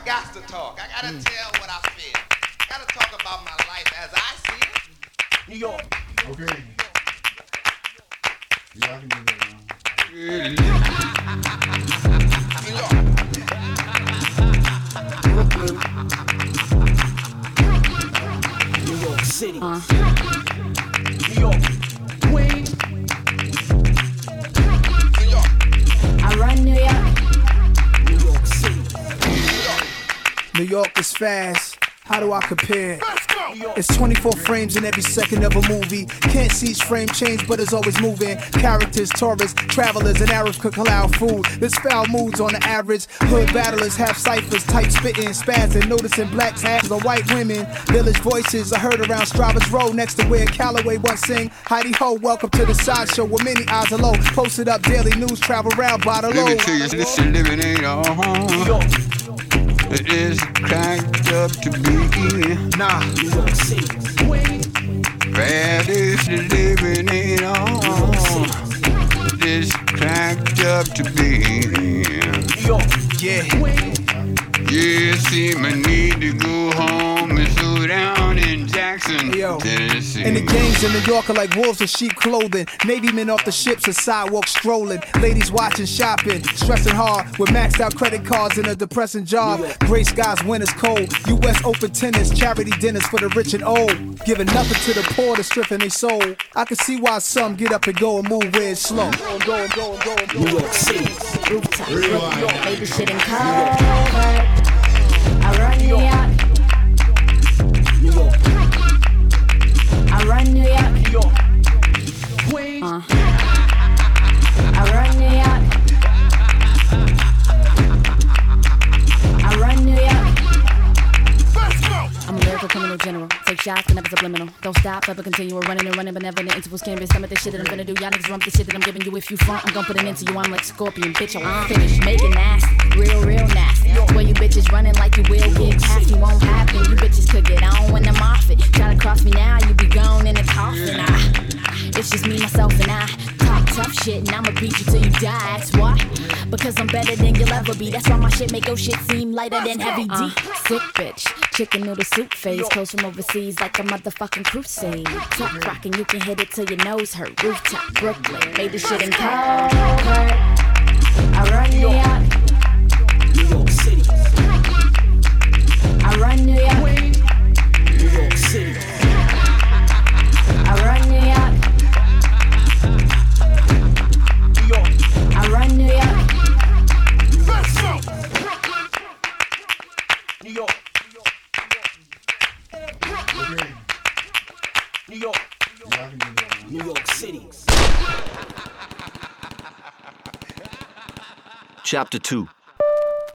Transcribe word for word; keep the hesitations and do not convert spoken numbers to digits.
got to talk. I gotta mm. tell what I feel. I gotta talk about my life as I see it. New York. Okay. Yeah, I can do that now. New York. Brooklyn. New York City. Uh. New York. Queens. New York. I run New York. New York City. New York. New York is fast. How do I compare? It's twenty-four frames in every second of a movie. Can't see each frame change, but it's always moving. Characters, tourists, travelers, and Arabs cook halal food. There's foul moods on the average. Hood battlers, half ciphers, tight spitting, spazzing, noticing blacks, hats on white women. Village voices are heard around Strava's Road, next to where Calloway once sing. Heidi Ho, welcome to the sideshow where many eyes are low. Posted up daily news, travel around by the load. Living to you, this shit living ain't all home. It is cracked up to be. Nah, New York City. Bad is the living ain't all. It is cracked up to be. New York. yeah. Yeah, see me need to go home and slow down in Jackson, Yo. Tennessee. And the gangs in New York are like wolves in sheep clothing. Navy men off the ships and sidewalks strolling. Ladies watching, shopping, stressing hard with maxed out credit cards and a depressing job. Gray skies, winter's cold. U S open tennis, charity dinners for the rich and old. Giving nothing to the poor to strengthen their soul. I can see why some get up and go and move where it's slow. Go, go, go, go, go. New York City. Rooftop. Rewind. Baby shit in cold. I run New York. New York. I run New York. New York. Queens. Uh. I run New York. I run New York. I'm a lyrical criminal general. Take shots, but never subliminal. Don't stop, ever continue. We're running and running, but never in the intervals. Can't be some of the shit that I'm gonna do. Y'all niggas run with the shit that I'm giving you. If you front, I'm gonna put an end to you. I'm like Scorpion, bitch. I won't finish. Make it nasty, real, real nasty. Where you bitches running like you will get past me, won't happen. You bitches could get on when I'm off it. Try to cross me now, you be gone in a coffin. I, it's just me, myself, and I. Talk tough shit, and I'ma beat you till you die. That's why. Because I'm better than you'll ever be. That's why my shit make your shit seem lighter than heavy D. Uh, sick bitch, chicken noodle soup face. Clothes from overseas like a motherfucking crusade. Top rockin', you can hit it till your nose hurt. Rooftop, Brooklyn, made this shit in cold. I run New York. New York City. I run New York. New York City. I run New York. New York. I run New York. Let's go. New York. Okay. New York. Yeah, I can do that now. New York City. Chapter two.